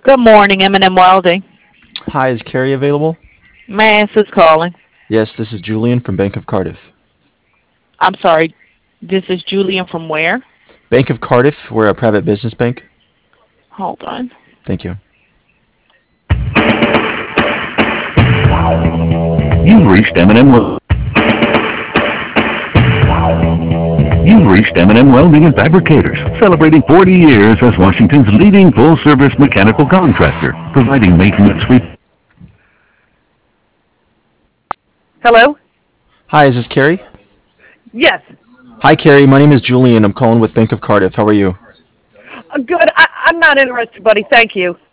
Good morning, M&M Welding. Hi, is Carrie available? Mass is calling. Yes, this is Julian from Bank of Cardiff. I'm sorry. This is Julian from where? Bank of Cardiff, we're a private business bank. Hold on. Thank you. You've reached M&M You've reached M&M Welding and Fabricators, celebrating 40 years as Washington's leading full-service mechanical contractor, providing maintenance. Hello? Hi, is this Carrie? Yes. Hi, Carrie. My name is Julian. I'm calling with Bank of Cardiff. How are you? Good. I'm not interested, buddy. Thank you.